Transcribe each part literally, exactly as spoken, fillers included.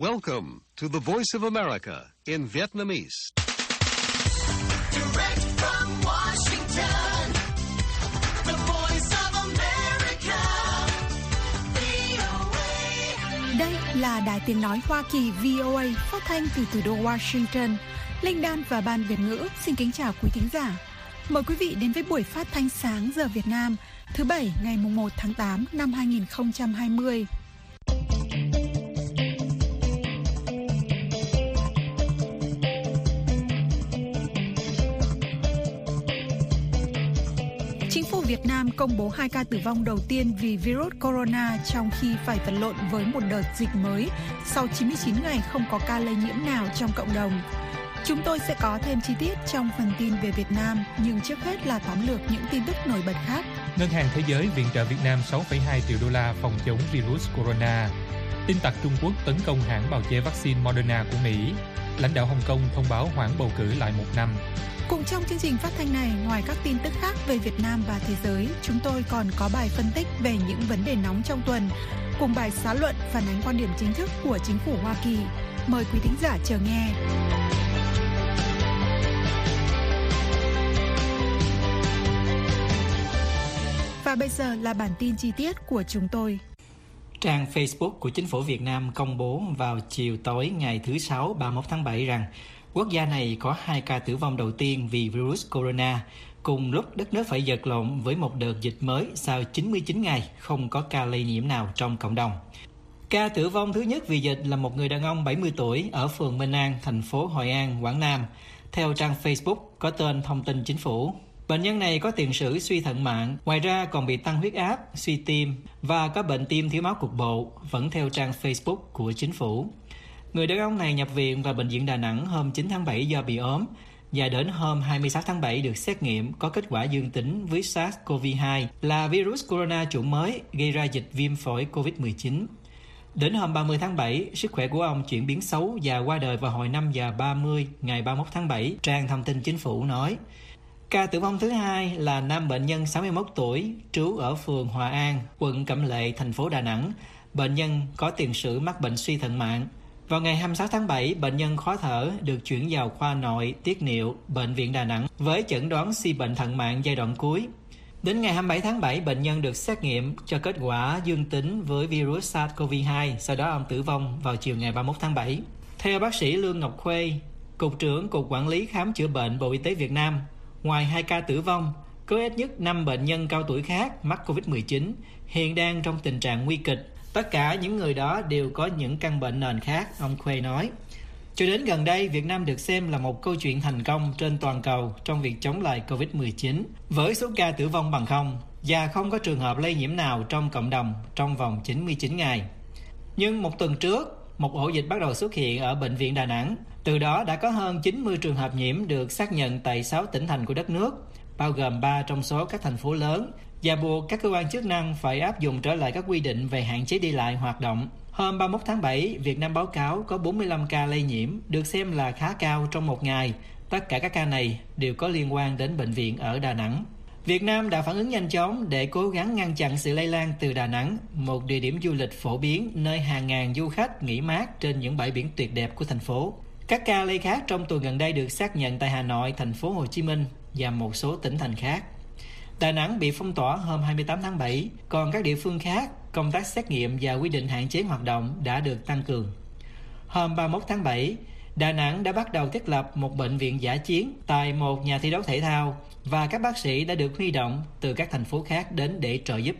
Welcome to the Voice of America in Vietnamese. Direct from Washington, the Voice of America, vê o a. Đây là Đài Tiếng Nói Hoa Kỳ vê o a phát thanh từ thủ đô Washington. Linh Đan và Ban Việt ngữ xin kính chào quý thính giả. Mời quý vị đến với buổi phát thanh sáng giờ Việt Nam thứ Bảy ngày mùng một tháng tám năm hai nghìn không trăm hai mươi. Chính phủ Việt Nam công bố hai ca tử vong đầu tiên vì virus corona trong khi phải vật lộn với một đợt dịch mới sau chín mươi chín ngày không có ca lây nhiễm nào trong cộng đồng. Chúng tôi sẽ có thêm chi tiết trong phần tin về Việt Nam, nhưng trước hết là tóm lược những tin tức nổi bật khác. Ngân hàng Thế giới viện trợ Việt Nam sáu phẩy hai triệu đô la phòng chống virus corona. Tin tặc Trung Quốc tấn công hãng bào chế vaccine Moderna của Mỹ. Lãnh đạo Hồng Kông thông báo hoãn bầu cử lại một năm. Cùng trong chương trình phát thanh này, ngoài các tin tức khác về Việt Nam và thế giới, chúng tôi còn có bài phân tích về những vấn đề nóng trong tuần, cùng bài xã luận phản ánh quan điểm chính thức của chính phủ Hoa Kỳ. Mời quý thính giả chờ nghe. Và bây giờ là bản tin chi tiết của chúng tôi. Trang Facebook của chính phủ Việt Nam công bố vào chiều tối ngày thứ Sáu ba mươi mốt tháng bảy rằng quốc gia này có hai ca tử vong đầu tiên vì virus corona, cùng lúc đất nước phải vật lộn với một đợt dịch mới sau chín mươi chín ngày không có ca lây nhiễm nào trong cộng đồng. Ca tử vong thứ nhất vì dịch là một người đàn ông bảy mươi tuổi ở phường Minh An, thành phố Hội An, Quảng Nam. Theo trang Facebook có tên thông tin chính phủ, bệnh nhân này có tiền sử suy thận mạng, ngoài ra còn bị tăng huyết áp, suy tim và có bệnh tim thiếu máu cục bộ, vẫn theo trang Facebook của chính phủ. Người đàn ông này nhập viện vào bệnh viện Đà Nẵng hôm chín tháng bảy do bị ốm, và đến hôm hai mươi sáu tháng bảy được xét nghiệm có kết quả dương tính với SARS-xê o vê hai là virus corona chủng mới gây ra dịch viêm phổi covid mười chín. Đến hôm ba mươi tháng bảy, sức khỏe của ông chuyển biến xấu và qua đời vào hồi năm giờ ba mươi ngày ba mươi mốt tháng bảy, trang thông tin chính phủ nói. Ca tử vong thứ hai là nam bệnh nhân sáu mươi mốt tuổi, trú ở phường Hòa An, quận Cẩm Lệ, thành phố Đà Nẵng. Bệnh nhân có tiền sử mắc bệnh suy thận mạng. Vào ngày hai mươi sáu tháng bảy, bệnh nhân khó thở được chuyển vào khoa nội tiết niệu Bệnh viện Đà Nẵng với chẩn đoán suy bệnh thận mạng giai đoạn cuối. Đến ngày hai mươi bảy tháng bảy, bệnh nhân được xét nghiệm cho kết quả dương tính với virus SARS-xê o vê hai, sau đó ông tử vong vào chiều ngày ba mươi mốt tháng bảy. Theo bác sĩ Lương Ngọc Khuê, Cục trưởng Cục Quản lý Khám chữa bệnh Bộ Y tế Việt Nam, ngoài hai ca tử vong, có ít nhất năm bệnh nhân cao tuổi khác mắc covid mười chín, hiện đang trong tình trạng nguy kịch. Tất cả những người đó đều có những căn bệnh nền khác, ông Khuê nói. Cho đến gần đây, Việt Nam được xem là một câu chuyện thành công trên toàn cầu trong việc chống lại covid mười chín, với số ca tử vong bằng không và không có trường hợp lây nhiễm nào trong cộng đồng trong vòng chín mươi chín ngày. Nhưng một tuần trước, một ổ dịch bắt đầu xuất hiện ở Bệnh viện Đà Nẵng. Từ đó đã có hơn chín mươi trường hợp nhiễm được xác nhận tại sáu tỉnh thành của đất nước, bao gồm ba trong số các thành phố lớn, và buộc các cơ quan chức năng phải áp dụng trở lại các quy định về hạn chế đi lại hoạt động. Hôm ba mươi mốt tháng bảy, Việt Nam báo cáo có bốn mươi lăm ca lây nhiễm, được xem là khá cao trong một ngày. Tất cả các ca này đều có liên quan đến bệnh viện ở Đà Nẵng. Việt Nam đã phản ứng nhanh chóng để cố gắng ngăn chặn sự lây lan từ Đà Nẵng, một địa điểm du lịch phổ biến nơi hàng ngàn du khách nghỉ mát trên những bãi biển tuyệt đẹp của thành phố. Các ca lây khác trong tuần gần đây được xác nhận tại Hà Nội, thành phố Hồ Chí Minh và một số tỉnh thành khác. Đà Nẵng bị phong tỏa hôm hai mươi tám tháng bảy, còn các địa phương khác, công tác xét nghiệm và quy định hạn chế hoạt động đã được tăng cường. Hôm ba mươi mốt tháng bảy, Đà Nẵng đã bắt đầu thiết lập một bệnh viện dã chiến tại một nhà thi đấu thể thao và các bác sĩ đã được huy động từ các thành phố khác đến để trợ giúp.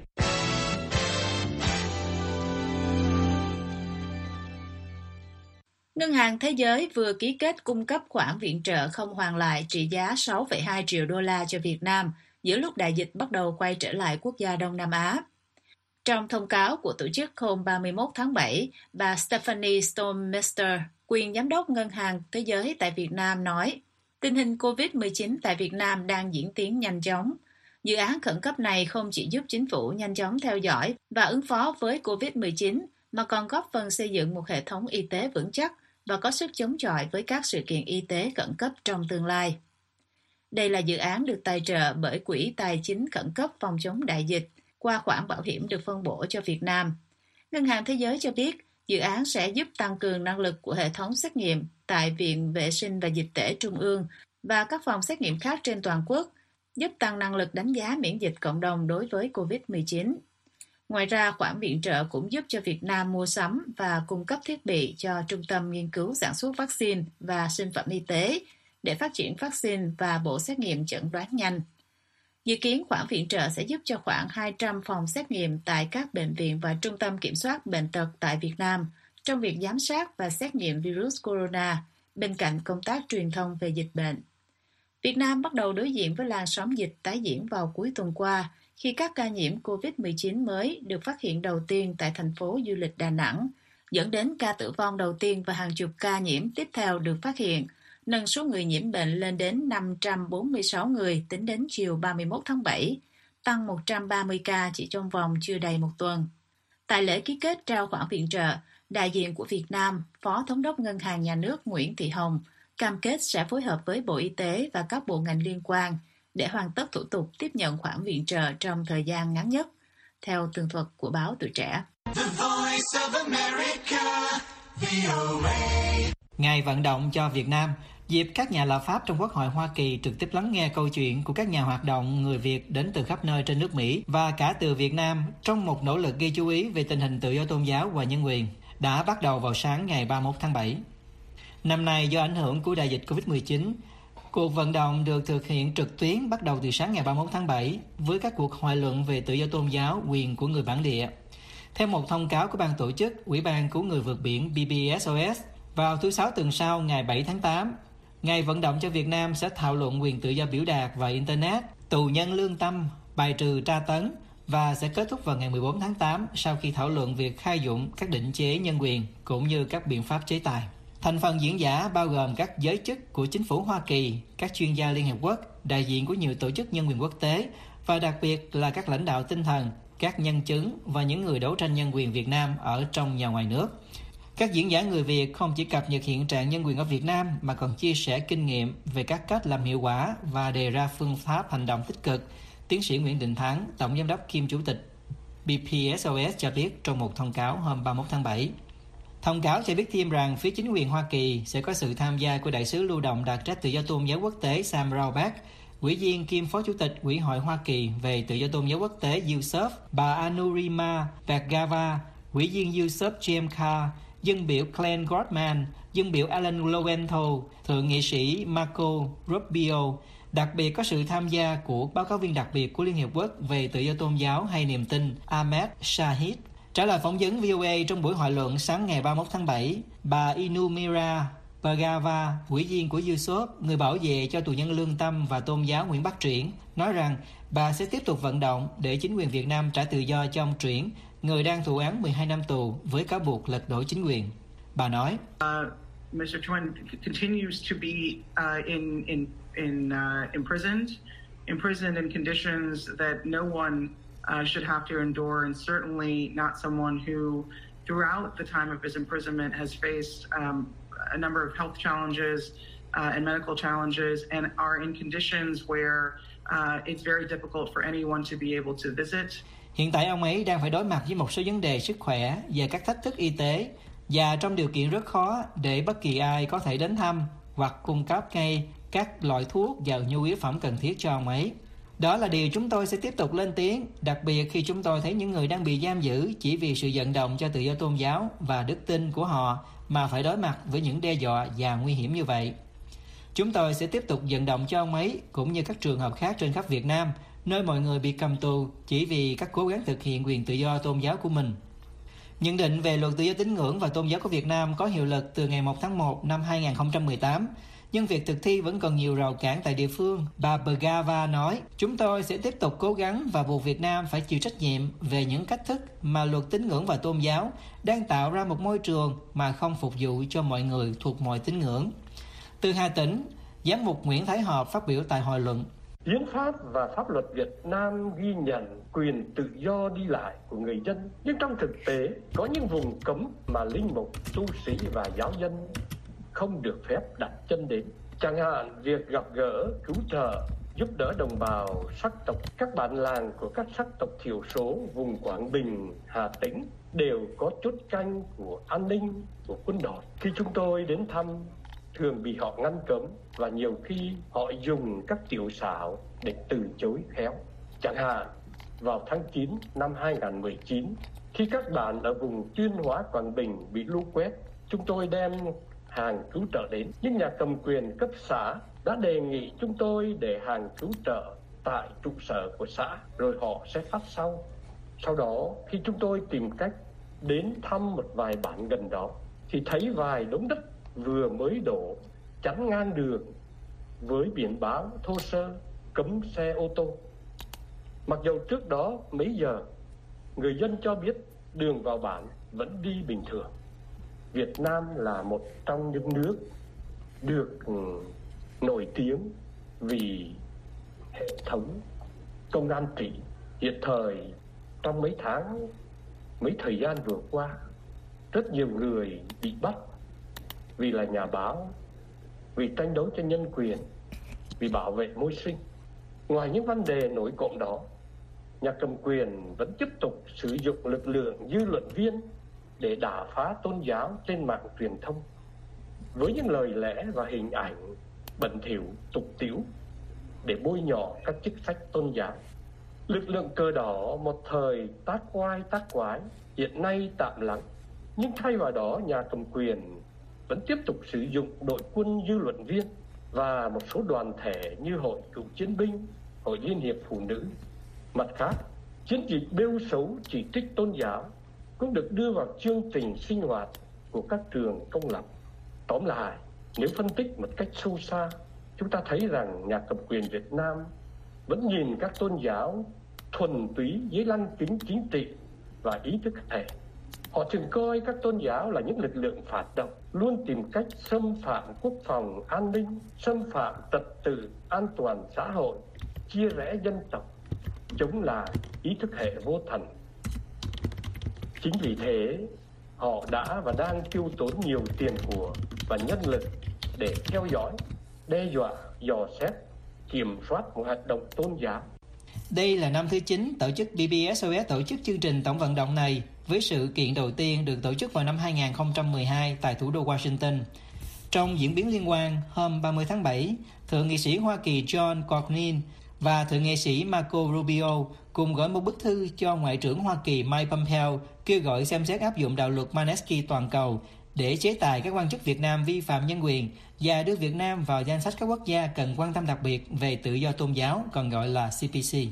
Ngân hàng Thế giới vừa ký kết cung cấp khoản viện trợ không hoàn lại trị giá sáu phẩy hai triệu đô la cho Việt Nam giữa lúc đại dịch bắt đầu quay trở lại quốc gia Đông Nam Á. Trong thông cáo của tổ chức hôm ba mươi mốt tháng bảy, bà Stephanie Stormester, quyền giám đốc Ngân hàng Thế giới tại Việt Nam nói, tình hình covid mười chín tại Việt Nam đang diễn tiến nhanh chóng. Dự án khẩn cấp này không chỉ giúp chính phủ nhanh chóng theo dõi và ứng phó với covid mười chín, mà còn góp phần xây dựng một hệ thống y tế vững chắc và có sức chống chọi với các sự kiện y tế khẩn cấp trong tương lai. Đây là dự án được tài trợ bởi Quỹ Tài chính Khẩn cấp phòng chống đại dịch qua khoản bảo hiểm được phân bổ cho Việt Nam. Ngân hàng Thế giới cho biết Dự án sẽ giúp tăng cường năng lực của hệ thống xét nghiệm tại Viện Vệ sinh và Dịch tễ Trung ương và các phòng xét nghiệm khác trên toàn quốc, giúp tăng năng lực đánh giá miễn dịch cộng đồng đối với covid mười chín. Ngoài ra, khoản viện trợ cũng giúp cho Việt Nam mua sắm và cung cấp thiết bị cho Trung tâm Nghiên cứu Sản xuất Vaccine và Sinh phẩm Y tế để phát triển vaccine và bộ xét nghiệm chẩn đoán nhanh. Dự kiến khoản viện trợ sẽ giúp cho khoảng hai trăm phòng xét nghiệm tại các bệnh viện và trung tâm kiểm soát bệnh tật tại Việt Nam trong việc giám sát và xét nghiệm virus corona, bên cạnh công tác truyền thông về dịch bệnh. Việt Nam bắt đầu đối diện với làn sóng dịch tái diễn vào cuối tuần qua, khi các ca nhiễm covid mười chín mới được phát hiện đầu tiên tại thành phố du lịch Đà Nẵng, dẫn đến ca tử vong đầu tiên và hàng chục ca nhiễm tiếp theo được phát hiện, nâng số người nhiễm bệnh lên đến năm trăm bốn mươi sáu người tính đến chiều ba mươi mốt tháng bảy, tăng một trăm ba mươi ca chỉ trong vòng chưa đầy một tuần. Tại lễ ký kết trao khoản viện trợ, đại diện của Việt Nam, Phó Thống đốc Ngân hàng Nhà nước Nguyễn Thị Hồng, cam kết sẽ phối hợp với Bộ Y tế và các bộ ngành liên quan để hoàn tất thủ tục tiếp nhận khoản viện trợ trong thời gian ngắn nhất, theo tường thuật của báo Tuổi Trẻ. The Voice of America, vê o a. Ngày vận động cho Việt Nam, dịp các nhà lập pháp trong Quốc hội Hoa Kỳ trực tiếp lắng nghe câu chuyện của các nhà hoạt động người Việt đến từ khắp nơi trên nước Mỹ và cả từ Việt Nam trong một nỗ lực gây chú ý về tình hình tự do tôn giáo và nhân quyền, đã bắt đầu vào sáng ngày ba mươi mốt tháng bảy. Năm nay, do ảnh hưởng của đại dịch covid mười chín, cuộc vận động được thực hiện trực tuyến bắt đầu từ sáng ngày ba mươi mốt tháng bảy với các cuộc hội luận về tự do tôn giáo, quyền của người bản địa. Theo một thông cáo của ban tổ chức Ủy ban Cứu người vượt biển B B S O S, vào thứ Sáu tuần sau ngày bảy tháng tám, Ngày vận động cho Việt Nam sẽ thảo luận quyền tự do biểu đạt và Internet, tù nhân lương tâm, bài trừ tra tấn và sẽ kết thúc vào ngày mười bốn tháng tám sau khi thảo luận việc khai dụng các định chế nhân quyền cũng như các biện pháp chế tài. Thành phần diễn giả bao gồm các giới chức của chính phủ Hoa Kỳ, các chuyên gia Liên Hiệp Quốc, đại diện của nhiều tổ chức nhân quyền quốc tế và đặc biệt là các lãnh đạo tinh thần, các nhân chứng và những người đấu tranh nhân quyền Việt Nam ở trong và ngoài nước. Các diễn giả người Việt không chỉ cập nhật hiện trạng nhân quyền ở Việt Nam mà còn chia sẻ kinh nghiệm về các cách làm hiệu quả và đề ra phương pháp hành động tích cực, tiến sĩ Nguyễn Đình Thắng, Tổng giám đốc kiêm Chủ tịch B P S O S cho biết trong một thông cáo hôm ba mươi mốt tháng bảy. Thông cáo cho biết thêm rằng phía chính quyền Hoa Kỳ sẽ có sự tham gia của đại sứ lưu động đặc trách tự do tôn giáo quốc tế Sam Raubach, ủy viên kiêm phó chủ tịch Ủy hội Hoa Kỳ về tự do tôn giáo quốc tế U S A F, bà Anurima Bhargava, ủy viên U S A F James Carr, dân biểu Glenn Goldman, dân biểu Alan Lowenthal, thượng nghị sĩ Marco Rubio. Đặc biệt có sự tham gia của báo cáo viên đặc biệt của Liên Hiệp Quốc về tự do tôn giáo hay niềm tin Ahmed Shahid. Trả lời phỏng vấn vê o a trong buổi hội luận sáng ngày ba mươi mốt tháng bảy, bà Inumira Bhargava, ủy viên của U S O P, người bảo vệ cho tù nhân lương tâm và tôn giáo Nguyễn Bắc Truyển, nói rằng bà sẽ tiếp tục vận động để chính quyền Việt Nam trả tự do cho ông Truyển, người đang thụ án mười hai năm tù với cáo buộc lật đổ chính quyền. Bà nói, uh, Mister Truyển continues to be uh, in in in uh, imprisoned, imprisoned in conditions that no one uh, should have to endure, and certainly not someone who, throughout the time of his imprisonment, has faced um, a number of health challenges uh, and medical challenges, and are in conditions where uh, it's very difficult for anyone to be able to visit. Hiện tại ông ấy đang phải đối mặt với một số vấn đề sức khỏe và các thách thức y tế, và trong điều kiện rất khó để bất kỳ ai có thể đến thăm hoặc cung cấp ngay các loại thuốc và nhu yếu phẩm cần thiết cho ông ấy. Đó là điều chúng tôi sẽ tiếp tục lên tiếng, đặc biệt khi chúng tôi thấy những người đang bị giam giữ chỉ vì sự vận động cho tự do tôn giáo và đức tin của họ mà phải đối mặt với những đe dọa và nguy hiểm như vậy. Chúng tôi sẽ tiếp tục vận động cho ông ấy cũng như các trường hợp khác trên khắp Việt Nam, nơi mọi người bị cầm tù chỉ vì các cố gắng thực hiện quyền tự do tôn giáo của mình. Nhận định về luật tự do tín ngưỡng và tôn giáo của Việt Nam có hiệu lực từ ngày một tháng một năm hai nghìn không trăm mười tám, nhưng việc thực thi vẫn còn nhiều rào cản tại địa phương. Bà Bhargava nói, chúng tôi sẽ tiếp tục cố gắng và buộc Việt Nam phải chịu trách nhiệm về những cách thức mà luật tín ngưỡng và tôn giáo đang tạo ra một môi trường mà không phục vụ cho mọi người thuộc mọi tín ngưỡng. Từ Hà Tĩnh, Giám mục Nguyễn Thái Hợp phát biểu tại hội luận. Hiến pháp và pháp luật Việt Nam ghi nhận quyền tự do đi lại của người dân, nhưng trong thực tế có những vùng cấm mà linh mục, tu sĩ và giáo dân không được phép đặt chân đến. Chẳng hạn việc gặp gỡ, cứu trợ giúp đỡ đồng bào sắc tộc. Các bản làng của các sắc tộc thiểu số vùng Quảng Bình, Hà Tĩnh đều có chốt canh của an ninh của quân đội. Khi chúng tôi đến thăm, thường bị họ ngăn cấm và nhiều khi họ dùng các tiểu xảo để từ chối khéo. Chẳng hạn, vào tháng chín năm hai không một chín, khi các bản ở vùng Tuyên Hóa, Quảng Bình bị lũ quét, chúng tôi đem hàng cứu trợ đến. Nhưng nhà cầm quyền cấp xã đã đề nghị chúng tôi để hàng cứu trợ tại trụ sở của xã, rồi họ sẽ phát sau. Sau đó, khi chúng tôi tìm cách đến thăm một vài bản gần đó, thì thấy vài đống đất vừa mới đổ chắn ngang đường với biển báo thô sơ cấm xe ô tô. Mặc dù trước đó mấy giờ, người dân cho biết đường vào bản vẫn đi bình thường. Việt Nam là một trong những nước được nổi tiếng vì hệ thống công an trị hiện thời. Trong mấy tháng, mấy thời gian vừa qua, rất nhiều người bị bắt vì là nhà báo, vì tranh đấu cho nhân quyền, vì bảo vệ môi sinh. Ngoài những vấn đề nổi cộm đó, nhà cầm quyền vẫn tiếp tục sử dụng lực lượng dư luận viên để đả phá tôn giáo trên mạng truyền thông với những lời lẽ và hình ảnh bẩn thỉu, tục tĩu để bôi nhọ các chức sách tôn giáo. Lực lượng cờ đỏ một thời tác oai tác quái, hiện nay tạm lắng, nhưng thay vào đó nhà cầm quyền vẫn tiếp tục sử dụng đội quân dư luận viên và một số đoàn thể như Hội Cựu Chiến binh, Hội Liên hiệp Phụ nữ. Mặt khác, chiến dịch bêu xấu chỉ trích tôn giáo cũng được đưa vào chương trình sinh hoạt của các trường công lập. Tóm lại, nếu phân tích một cách sâu xa, chúng ta thấy rằng nhà cầm quyền Việt Nam vẫn nhìn các tôn giáo thuần túy dưới lăng kính chính trị và ý thức hệ. Họ thường coi các tôn giáo là những lực lượng phản động, luôn tìm cách xâm phạm quốc phòng an ninh, xâm phạm trật tự an toàn xã hội, chia rẽ dân tộc, chống lại ý thức hệ vô thần. Chính vì thế, họ đã và đang tiêu tốn nhiều tiền của và nhân lực để theo dõi, đe dọa, dò xét, kiểm soát một hoạt động tôn giáo. Đây là năm thứ chín tổ chức pê bê ét o ét tổ chức chương trình tổng vận động này, với sự kiện đầu tiên được tổ chức vào năm hai không một hai tại thủ đô Washington. Trong diễn biến liên quan, hôm ba mươi tháng bảy, Thượng nghị sĩ Hoa Kỳ John Cornyn và Thượng nghị sĩ Marco Rubio cùng gửi một bức thư cho Ngoại trưởng Hoa Kỳ Mike Pompeo kêu gọi xem xét áp dụng đạo luật Magnitsky toàn cầu để chế tài các quan chức Việt Nam vi phạm nhân quyền và đưa Việt Nam vào danh sách các quốc gia cần quan tâm đặc biệt về tự do tôn giáo, còn gọi là xê pê xê.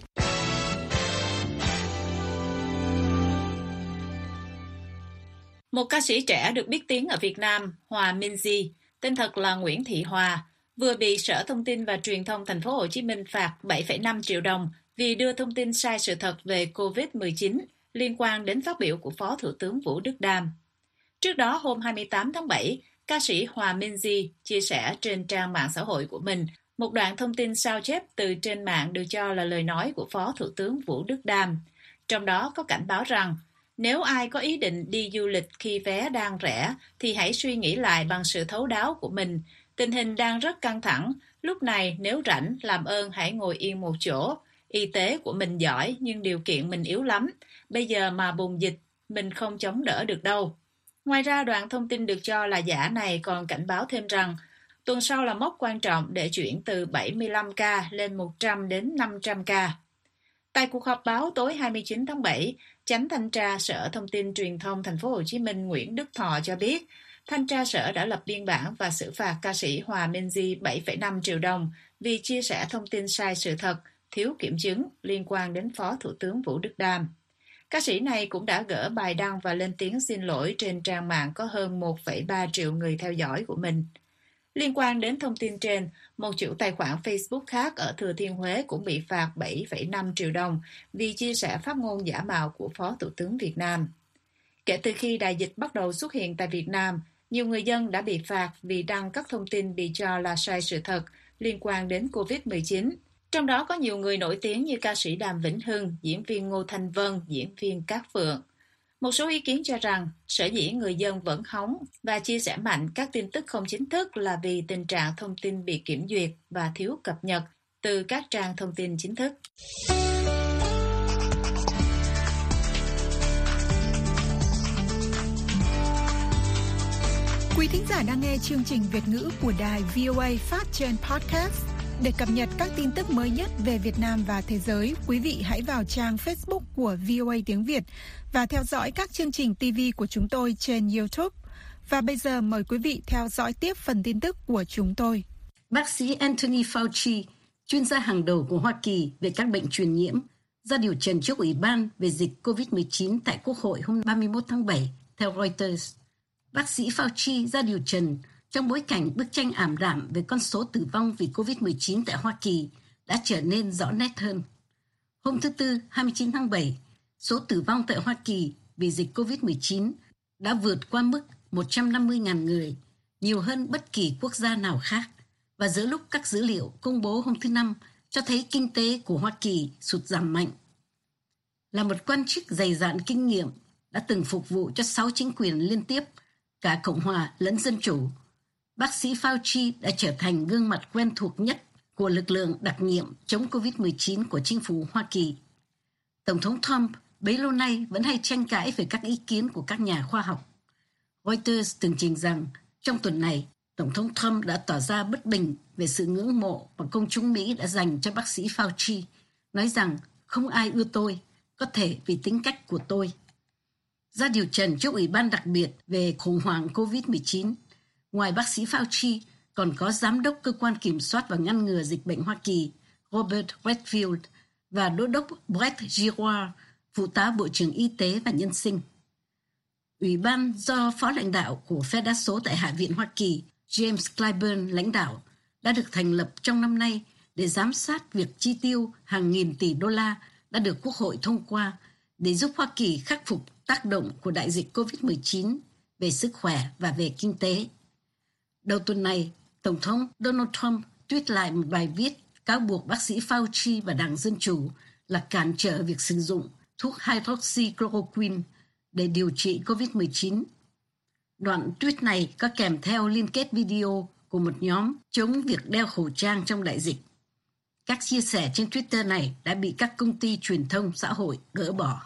Một ca sĩ trẻ được biết tiếng ở Việt Nam, Hòa Minzy, tên thật là Nguyễn Thị Hòa, vừa bị Sở Thông tin và Truyền thông Thành phố Hồ Chí Minh phạt bảy phẩy năm triệu đồng vì đưa thông tin sai sự thật về covid mười chín liên quan đến phát biểu của Phó Thủ tướng Vũ Đức Đam. Trước đó, hôm hai mươi tám tháng bảy, ca sĩ Hòa Minzy chia sẻ trên trang mạng xã hội của mình một đoạn thông tin sao chép từ trên mạng được cho là lời nói của Phó Thủ tướng Vũ Đức Đam. Trong đó có cảnh báo rằng, nếu ai có ý định đi du lịch khi vé đang rẻ thì hãy suy nghĩ lại bằng sự thấu đáo của mình. Tình hình đang rất căng thẳng, lúc này nếu rảnh làm ơn hãy ngồi yên một chỗ. Y tế của mình giỏi nhưng điều kiện mình yếu lắm. Bây giờ mà bùng dịch, mình không chống đỡ được đâu. Ngoài ra, đoạn thông tin được cho là giả này còn cảnh báo thêm rằng tuần sau là mốc quan trọng để chuyển từ bảy mươi lăm ca lên một trăm đến năm trăm ca. Tại cuộc họp báo tối hai mươi chín tháng bảy, Chánh Thanh tra Sở Thông tin Truyền thông Thành phố Hồ Chí Minh Nguyễn Đức Thọ cho biết, Thanh tra Sở đã lập biên bản và xử phạt ca sĩ Hòa Minzy bảy phẩy năm triệu đồng vì chia sẻ thông tin sai sự thật, thiếu kiểm chứng liên quan đến Phó Thủ tướng Vũ Đức Đam. Ca sĩ này cũng đã gỡ bài đăng và lên tiếng xin lỗi trên trang mạng có hơn một phẩy ba triệu người theo dõi của mình. Liên quan đến thông tin trên, một chủ tài khoản Facebook khác ở Thừa Thiên Huế cũng bị phạt bảy phẩy năm triệu đồng vì chia sẻ phát ngôn giả mạo của Phó Thủ tướng Việt Nam. Kể từ khi đại dịch bắt đầu xuất hiện tại Việt Nam, nhiều người dân đã bị phạt vì đăng các thông tin bị cho là sai sự thật liên quan đến covid mười chín. Trong đó có nhiều người nổi tiếng như ca sĩ Đàm Vĩnh Hưng, diễn viên Ngô Thanh Vân, diễn viên Cát Phượng. Một số ý kiến cho rằng sở dĩ người dân vẫn hóng và chia sẻ mạnh các tin tức không chính thức là vì tình trạng thông tin bị kiểm duyệt và thiếu cập nhật, từ các trang thông tin chính thức. Quý thính giả đang nghe chương trình Việt ngữ của đài vê o a phát trên podcast. Để cập nhật các tin tức mới nhất về Việt Nam và thế giới, quý vị hãy vào trang Facebook của vê o a tiếng Việt và theo dõi các chương trình ti vi của chúng tôi trên YouTube. Và bây giờ mời quý vị theo dõi tiếp phần tin tức của chúng tôi. Bác sĩ Anthony Fauci, chuyên gia hàng đầu của Hoa Kỳ về các bệnh truyền nhiễm, ra điều trần trước Ủy ban về dịch covid mười chín tại Quốc hội hôm ba mươi mốt tháng bảy, theo Reuters. Bác sĩ Fauci ra điều trần trong bối cảnh bức tranh ảm đạm về con số tử vong vì covid mười chín tại Hoa Kỳ đã trở nên rõ nét hơn. Hôm thứ Tư, hai mươi chín tháng bảy, số tử vong tại Hoa Kỳ vì dịch covid mười chín đã vượt qua mức một trăm năm mươi nghìn người, nhiều hơn bất kỳ quốc gia nào khác. Và giữa lúc các dữ liệu công bố hôm thứ Năm cho thấy kinh tế của Hoa Kỳ sụt giảm mạnh. Là một quan chức dày dạn kinh nghiệm, đã từng phục vụ cho sáu chính quyền liên tiếp, cả Cộng hòa lẫn Dân chủ, bác sĩ Fauci đã trở thành gương mặt quen thuộc nhất của lực lượng đặc nhiệm chống covid mười chín của chính phủ Hoa Kỳ. Tổng thống Trump bấy lâu nay vẫn hay tranh cãi về các ý kiến của các nhà khoa học. Reuters tường trình rằng trong tuần này, Tổng thống Trump đã tỏ ra bất bình về sự ngưỡng mộ mà công chúng Mỹ đã dành cho bác sĩ Fauci, nói rằng không ai ưa tôi, có thể vì tính cách của tôi. Ra điều trần trước Ủy ban đặc biệt về khủng hoảng covid mười chín, ngoài bác sĩ Fauci còn có Giám đốc Cơ quan Kiểm soát và Ngăn ngừa Dịch bệnh Hoa Kỳ Robert Redfield và Đô đốc Brett Giroir, Phụ tá Bộ trưởng Y tế và Nhân sinh. Ủy ban do phó lãnh đạo của phe đa số tại Hạ viện Hoa Kỳ James Clyburn lãnh đạo đã được thành lập trong năm nay để giám sát việc chi tiêu hàng nghìn tỷ đô la đã được Quốc hội thông qua để giúp Hoa Kỳ khắc phục tác động của đại dịch covid mười chín về sức khỏe và về kinh tế. Đầu tuần này, Tổng thống Donald Trump tweet lại một bài viết cáo buộc bác sĩ Fauci và Đảng Dân Chủ là cản trở việc sử dụng thuốc hydroxychloroquine để điều trị covid mười chín. Đoạn tweet này có kèm theo liên kết video của một nhóm chống việc đeo khẩu trang trong đại dịch. Các chia sẻ trên Twitter này đã bị các công ty truyền thông xã hội gỡ bỏ.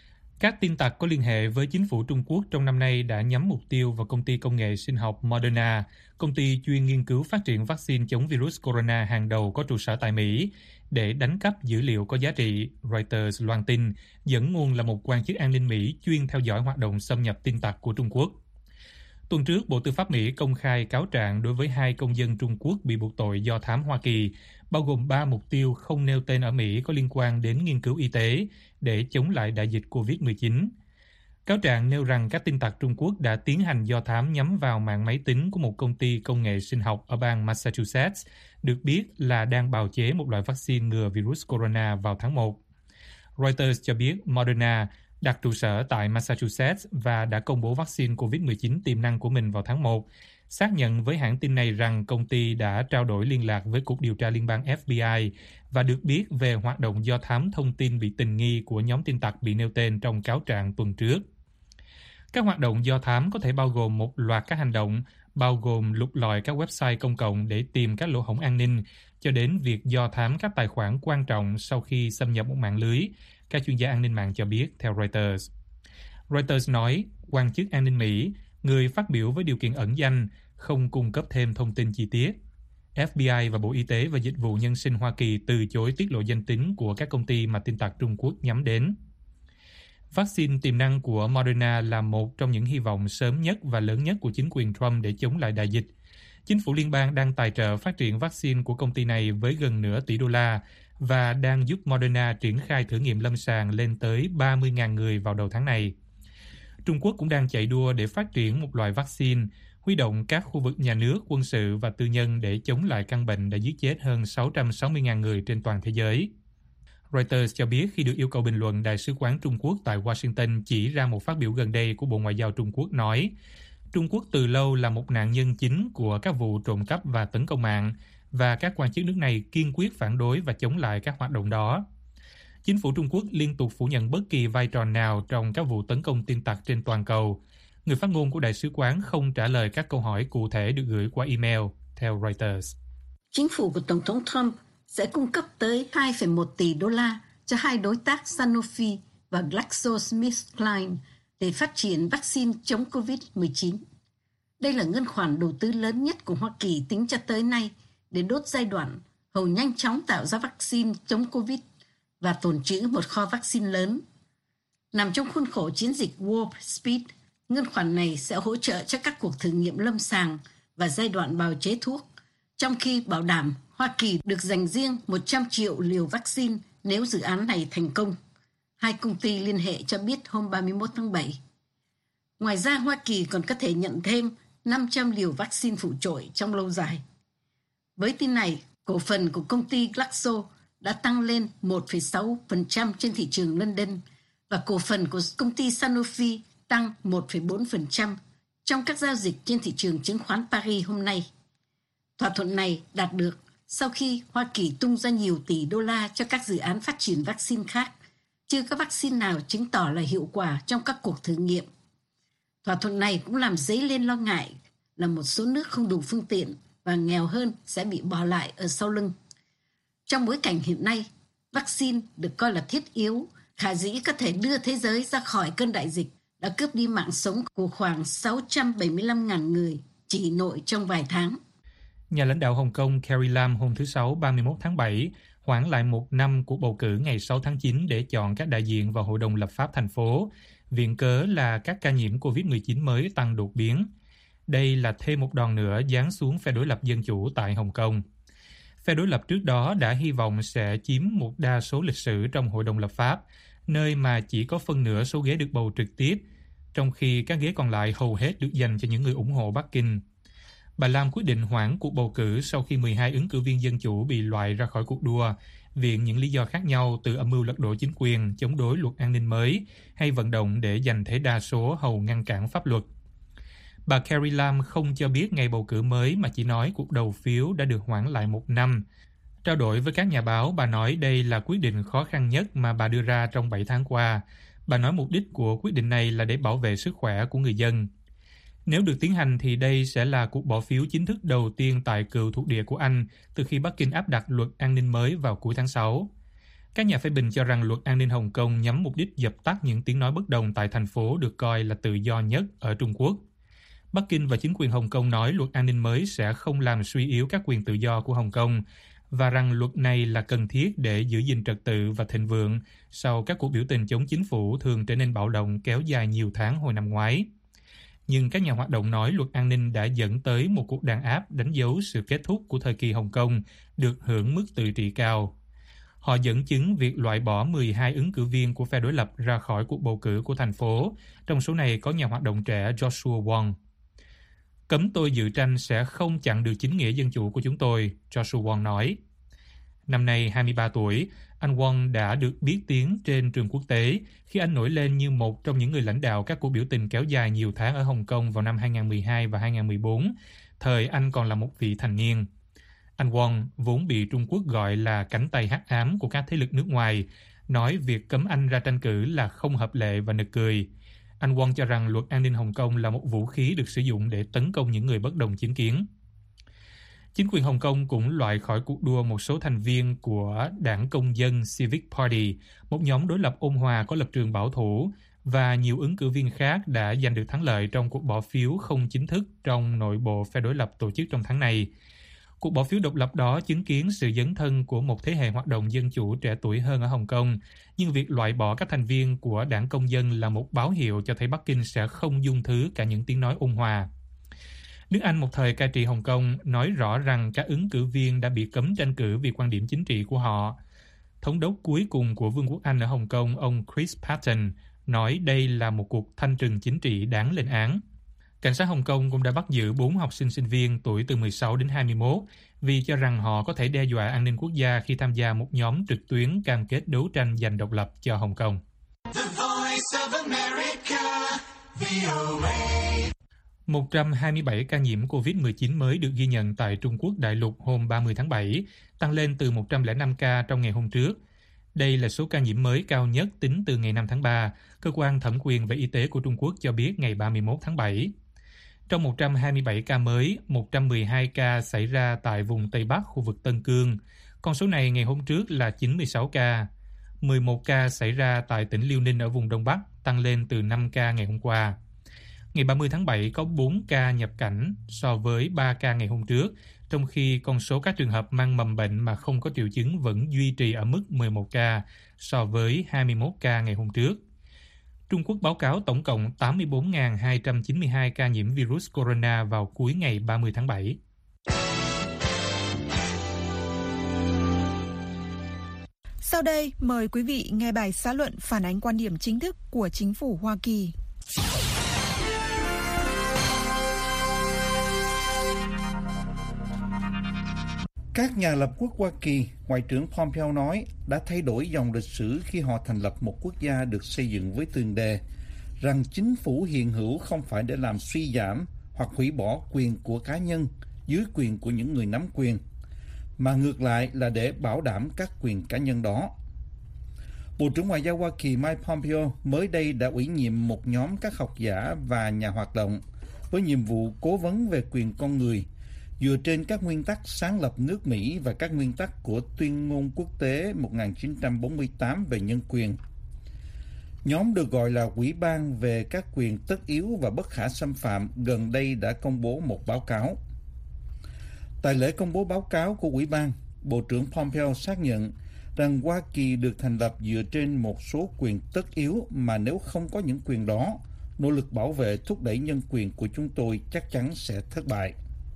Các tin tặc có liên hệ với chính phủ Trung Quốc trong năm nay đã nhắm mục tiêu vào công ty công nghệ sinh học Moderna, công ty chuyên nghiên cứu phát triển vaccine chống virus corona hàng đầu có trụ sở tại Mỹ, để đánh cắp dữ liệu có giá trị, Reuters loan tin, dẫn nguồn là một quan chức an ninh Mỹ chuyên theo dõi hoạt động xâm nhập tin tặc của Trung Quốc. Tuần trước, Bộ Tư pháp Mỹ công khai cáo trạng đối với hai công dân Trung Quốc bị buộc tội do thám Hoa Kỳ, bao gồm ba mục tiêu không nêu tên ở Mỹ có liên quan đến nghiên cứu y tế để chống lại đại dịch covid mười chín. Cáo trạng nêu rằng các tin tặc Trung Quốc đã tiến hành do thám nhắm vào mạng máy tính của một công ty công nghệ sinh học ở bang Massachusetts, được biết là đang bào chế một loại vaccine ngừa virus corona vào tháng một. Reuters cho biết Moderna đặt trụ sở tại Massachusetts và đã công bố vaccine covid mười chín tiềm năng của mình vào tháng một, xác nhận với hãng tin này rằng công ty đã trao đổi liên lạc với Cục Điều tra Liên bang F B I và được biết về hoạt động do thám thông tin bị tình nghi của nhóm tin tặc bị nêu tên trong cáo trạng tuần trước. Các hoạt động do thám có thể bao gồm một loạt các hành động, bao gồm lục lọi các website công cộng để tìm các lỗ hổng an ninh, cho đến việc do thám các tài khoản quan trọng sau khi xâm nhập một mạng lưới, các chuyên gia an ninh mạng cho biết, theo Reuters. Reuters nói, quan chức an ninh Mỹ, người phát biểu với điều kiện ẩn danh, không cung cấp thêm thông tin chi tiết. F B I và Bộ Y tế và Dịch vụ Nhân sinh Hoa Kỳ từ chối tiết lộ danh tính của các công ty mà tin tặc Trung Quốc nhắm đến. Vaccine tiềm năng của Moderna là một trong những hy vọng sớm nhất và lớn nhất của chính quyền Trump để chống lại đại dịch. Chính phủ liên bang đang tài trợ phát triển vaccine của công ty này với gần nửa tỷ đô la và đang giúp Moderna triển khai thử nghiệm lâm sàng lên tới ba mươi nghìn người vào đầu tháng này. Trung Quốc cũng đang chạy đua để phát triển một loại vaccine, huy động các khu vực nhà nước, quân sự và tư nhân để chống lại căn bệnh đã giết chết hơn sáu trăm sáu mươi nghìn người trên toàn thế giới. Reuters cho biết khi được yêu cầu bình luận, Đại sứ quán Trung Quốc tại Washington chỉ ra một phát biểu gần đây của Bộ Ngoại giao Trung Quốc nói, Trung Quốc từ lâu là một nạn nhân chính của các vụ trộm cắp và tấn công mạng, và các quan chức nước này kiên quyết phản đối và chống lại các hoạt động đó. Chính phủ Trung Quốc liên tục phủ nhận bất kỳ vai trò nào trong các vụ tấn công tin tặc trên toàn cầu. Người phát ngôn của Đại sứ quán không trả lời các câu hỏi cụ thể được gửi qua email, theo Reuters. Chính phủ của Tổng thống Trump sẽ cung cấp tới hai phẩy một tỷ đô la cho hai đối tác Sanofi và GlaxoSmithKline để phát triển vaccine chống covid mười chín. Đây là ngân khoản đầu tư lớn nhất của Hoa Kỳ tính cho tới nay để đốt giai đoạn hầu nhanh chóng tạo ra vaccine chống Covid và tồn trữ một kho vaccine lớn. Nằm trong khuôn khổ chiến dịch Warp Speed, ngân khoản này sẽ hỗ trợ cho các cuộc thử nghiệm lâm sàng và giai đoạn bào chế thuốc, trong khi bảo đảm Hoa Kỳ được dành riêng một trăm triệu liều vaccine nếu dự án này thành công. Hai công ty liên hệ cho biết hôm ba mươi mốt tháng bảy. Ngoài ra, Hoa Kỳ còn có thể nhận thêm năm trăm liều vaccine phụ trội trong lâu dài. Với tin này, cổ phần của công ty Glaxo đã tăng lên một phẩy sáu phần trăm trên thị trường London và cổ phần của công ty Sanofi tăng một phẩy bốn phần trăm trong các giao dịch trên thị trường chứng khoán Paris hôm nay. Thỏa thuận này đạt được sau khi Hoa Kỳ tung ra nhiều tỷ đô la cho các dự án phát triển vaccine khác, chưa có vaccine nào chứng tỏ là hiệu quả trong các cuộc thử nghiệm. Thỏa thuận này cũng làm dấy lên lo ngại là một số nước không đủ phương tiện và nghèo hơn sẽ bị bỏ lại ở sau lưng. Trong bối cảnh hiện nay, vaccine được coi là thiết yếu, khả dĩ có thể đưa thế giới ra khỏi cơn đại dịch, đã cướp đi mạng sống của khoảng sáu trăm bảy mươi lăm nghìn người chỉ nội trong vài tháng. Nhà lãnh đạo Hồng Kông Carrie Lam hôm thứ Sáu ba mươi mốt tháng bảy hoãn lại một năm cuộc bầu cử ngày sáu tháng chín để chọn các đại diện vào Hội đồng lập pháp thành phố, viện cớ là các ca nhiễm covid mười chín mới tăng đột biến. Đây là thêm một đòn nữa giáng xuống phe đối lập dân chủ tại Hồng Kông. Phe đối lập trước đó đã hy vọng sẽ chiếm một đa số lịch sử trong Hội đồng lập pháp, nơi mà chỉ có phân nửa số ghế được bầu trực tiếp, trong khi các ghế còn lại hầu hết được dành cho những người ủng hộ Bắc Kinh. Bà Lam quyết định hoãn cuộc bầu cử sau khi mười hai ứng cử viên dân chủ bị loại ra khỏi cuộc đua, viện những lý do khác nhau từ âm mưu lật đổ chính quyền, chống đối luật an ninh mới hay vận động để giành thế đa số hầu ngăn cản pháp luật. Bà Carrie Lam không cho biết ngày bầu cử mới mà chỉ nói cuộc đầu phiếu đã được hoãn lại một năm. Trao đổi với các nhà báo, bà nói đây là quyết định khó khăn nhất mà bà đưa ra trong bảy tháng qua. Bà nói mục đích của quyết định này là để bảo vệ sức khỏe của người dân. Nếu được tiến hành thì đây sẽ là cuộc bỏ phiếu chính thức đầu tiên tại cựu thuộc địa của Anh từ khi Bắc Kinh áp đặt luật an ninh mới vào cuối tháng sáu. Các nhà phê bình cho rằng luật an ninh Hồng Kông nhắm mục đích dập tắt những tiếng nói bất đồng tại thành phố được coi là tự do nhất ở Trung Quốc. Bắc Kinh và chính quyền Hồng Kông nói luật an ninh mới sẽ không làm suy yếu các quyền tự do của Hồng Kông và rằng luật này là cần thiết để giữ gìn trật tự và thịnh vượng sau các cuộc biểu tình chống chính phủ thường trở nên bạo động kéo dài nhiều tháng hồi năm ngoái. Nhưng các nhà hoạt động nói luật an ninh đã dẫn tới một cuộc đàn áp đánh dấu sự kết thúc của thời kỳ Hồng Kông được hưởng mức tự trị cao. Họ dẫn chứng việc loại bỏ mười hai ứng cử viên của phe đối lập ra khỏi cuộc bầu cử của thành phố, trong số này có nhà hoạt động trẻ Joshua Wong. Cấm tôi dự tranh sẽ không chặn được chính nghĩa dân chủ của chúng tôi, Joshua Wong nói. Năm nay hai mươi ba tuổi, anh Wong đã được biết tiếng trên trường quốc tế khi anh nổi lên như một trong những người lãnh đạo các cuộc biểu tình kéo dài nhiều tháng ở Hồng Kông vào năm hai không một hai và hai không một bốn, thời anh còn là một vị thành niên. Anh Wong vốn bị Trung Quốc gọi là cánh tay hắc ám của các thế lực nước ngoài, nói việc cấm anh ra tranh cử là không hợp lệ và nực cười. Anh Wong cho rằng luật an ninh Hồng Kông là một vũ khí được sử dụng để tấn công những người bất đồng chính kiến. Chính quyền Hồng Kông cũng loại khỏi cuộc đua một số thành viên của Đảng Công dân Civic Party, một nhóm đối lập ôn hòa có lập trường bảo thủ, và nhiều ứng cử viên khác đã giành được thắng lợi trong cuộc bỏ phiếu không chính thức trong nội bộ phe đối lập tổ chức trong tháng này. Cuộc bỏ phiếu độc lập đó chứng kiến sự dấn thân của một thế hệ hoạt động dân chủ trẻ tuổi hơn ở Hồng Kông, nhưng việc loại bỏ các thành viên của Đảng Công dân là một báo hiệu cho thấy Bắc Kinh sẽ không dung thứ cả những tiếng nói ôn hòa. Nước Anh một thời cai trị Hồng Kông nói rõ rằng các ứng cử viên đã bị cấm tranh cử vì quan điểm chính trị của họ. Thống đốc cuối cùng của Vương quốc Anh ở Hồng Kông, ông Chris Patten, nói đây là một cuộc thanh trừng chính trị đáng lên án. Cảnh sát Hồng Kông cũng đã bắt giữ bốn học sinh sinh viên tuổi từ mười sáu đến hai mươi mốt vì cho rằng họ có thể đe dọa an ninh quốc gia khi tham gia một nhóm trực tuyến cam kết đấu tranh giành độc lập cho Hồng Kông. một trăm hai mươi bảy ca nhiễm covid mười chín mới được ghi nhận tại Trung Quốc đại lục hôm ba mươi tháng bảy, tăng lên từ một trăm lẻ năm ca trong ngày hôm trước. Đây là số ca nhiễm mới cao nhất tính từ ngày năm tháng ba, cơ quan thẩm quyền về y tế của Trung Quốc cho biết ngày ba mươi mốt tháng bảy. Trong một trăm hai mươi bảy ca mới, một trăm mười hai ca xảy ra tại vùng Tây Bắc khu vực Tân Cương, Con số này ngày hôm trước là chín mươi sáu ca. mười một ca xảy ra tại tỉnh Liêu Ninh ở vùng Đông Bắc, tăng lên từ năm ca ngày hôm qua. Ngày ba mươi tháng bảy có bốn ca nhập cảnh so với ba ca ngày hôm trước, trong khi con số các trường hợp mang mầm bệnh mà không có triệu chứng vẫn duy trì ở mức mười một ca so với hai mươi mốt ca ngày hôm trước. Trung Quốc báo cáo tổng cộng tám mươi bốn nghìn hai trăm chín mươi hai ca nhiễm virus corona vào cuối ngày ba mươi tháng bảy. Sau đây, mời quý vị nghe bài xã luận phản ánh quan điểm chính thức của chính phủ Hoa Kỳ. Các nhà lập quốc Hoa Kỳ, Ngoại trưởng Pompeo nói, đã thay đổi dòng lịch sử khi họ thành lập một quốc gia được xây dựng với tiền đề rằng chính phủ hiện hữu không phải để làm suy giảm hoặc hủy bỏ quyền của cá nhân dưới quyền của những người nắm quyền, mà ngược lại là để bảo đảm các quyền cá nhân đó. Bộ trưởng Ngoại giao Hoa Kỳ Mike Pompeo mới đây đã ủy nhiệm một nhóm các học giả và nhà hoạt động với nhiệm vụ cố vấn về quyền con người dựa trên các nguyên tắc sáng lập nước Mỹ và các nguyên tắc của Tuyên ngôn Quốc tế một nghìn chín trăm bốn mươi tám về nhân quyền. Nhóm được gọi là Ủy ban về các quyền tất yếu và bất khả xâm phạm gần đây đã công bố một báo cáo. Tại lễ công bố báo cáo của Ủy ban, Bộ trưởng Pompeo xác nhận rằng Hoa Kỳ được thành lập dựa trên một số quyền tất yếu mà nếu không có những quyền đó, nỗ lực bảo vệ thúc đẩy nhân quyền của chúng tôi chắc chắn sẽ thất bại.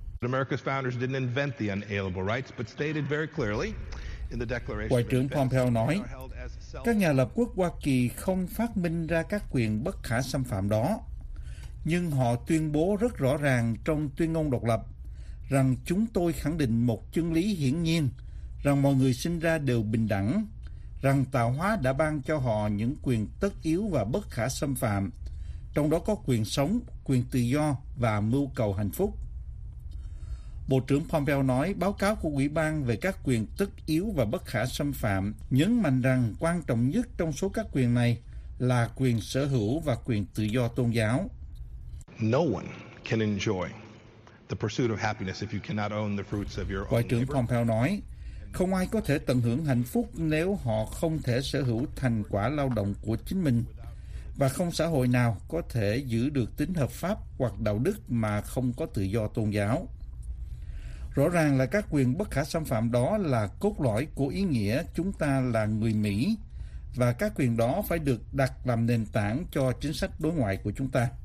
Ngoại trưởng Pompeo nói, các nhà lập quốc Hoa Kỳ không phát minh ra các quyền bất khả xâm phạm đó, nhưng họ tuyên bố rất rõ ràng trong tuyên ngôn độc lập rằng chúng tôi khẳng định một chân lý hiển nhiên, rằng mọi người sinh ra đều bình đẳng, rằng tạo hóa đã ban cho họ những quyền tất yếu và bất khả xâm phạm, trong đó có quyền sống, quyền tự do và mưu cầu hạnh phúc. Bộ trưởng Pompeo nói báo cáo của Ủy ban về các quyền tất yếu và bất khả xâm phạm nhấn mạnh rằng quan trọng nhất trong số các quyền này là quyền sở hữu và quyền tự do tôn giáo. No one can enjoy the pursuit of happiness if you cannot own the fruits of your own. Ngoại trưởng Pompeo nói, không ai có thể tận hưởng hạnh phúc nếu họ không thể sở hữu thành quả lao động của chính mình, và không xã hội nào có thể giữ được tính hợp pháp hoặc đạo đức mà không có tự do tôn giáo. Rõ ràng là các quyền bất khả xâm phạm đó là cốt lõi của ý nghĩa chúng ta là người Mỹ, và các quyền đó phải được đặt làm nền tảng cho chính sách đối ngoại của chúng ta.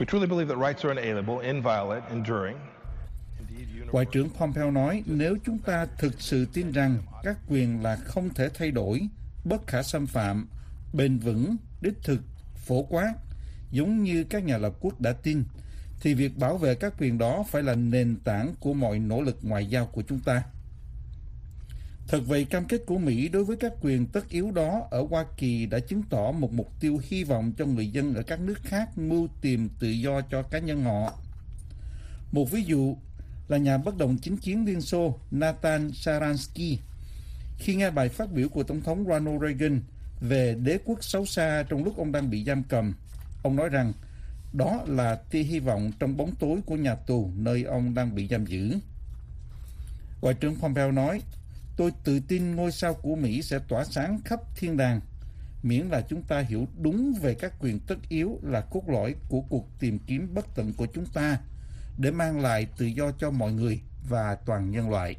Ngoại trưởng Pompeo nói, nếu chúng ta thực sự tin rằng các quyền là không thể thay đổi, bất khả xâm phạm, bền vững, đích thực, phổ quát, giống như các nhà lập quốc đã tin, thì việc bảo vệ các quyền đó phải là nền tảng của mọi nỗ lực ngoại giao của chúng ta. Thật vậy, cam kết của Mỹ đối với các quyền tất yếu đó ở Hoa Kỳ đã chứng tỏ một mục tiêu hy vọng cho người dân ở các nước khác mưu tìm tự do cho cá nhân họ. Một ví dụ là nhà bất đồng chính kiến Liên Xô Nathan Sharansky. Khi nghe bài phát biểu của Tổng thống Ronald Reagan về đế quốc xấu xa trong lúc ông đang bị giam cầm, ông nói rằng đó là tia hy vọng trong bóng tối của nhà tù nơi ông đang bị giam giữ. Ngoại trưởng Pompeo nói, tôi tự tin ngôi sao của Mỹ sẽ tỏa sáng khắp thiên đàng, miễn là chúng ta hiểu đúng về các quyền tất yếu là cốt lõi của cuộc tìm kiếm bất tận của chúng ta để mang lại tự do cho mọi người và toàn nhân loại.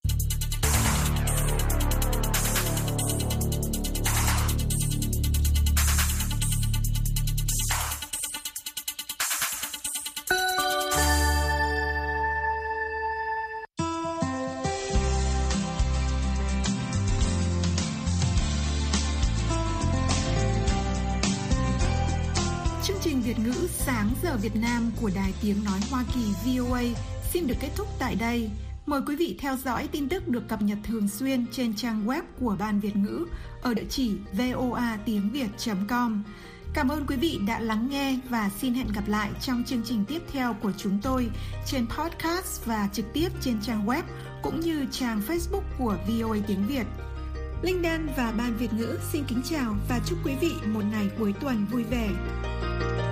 Việt ngữ Sáng giờ Việt Nam của Đài Tiếng Nói Hoa Kỳ vê o a xin được kết thúc tại đây. Mời quý vị theo dõi tin tức được cập nhật thường xuyên trên trang web của Ban Việt ngữ ở địa chỉ voa tiếng việt chấm com. Cảm ơn quý vị đã lắng nghe và xin hẹn gặp lại trong chương trình tiếp theo của chúng tôi trên podcast và trực tiếp trên trang web cũng như trang Facebook của vê o a Tiếng Việt. Linh Đan và Ban Việt ngữ xin kính chào và chúc quý vị một ngày cuối tuần vui vẻ.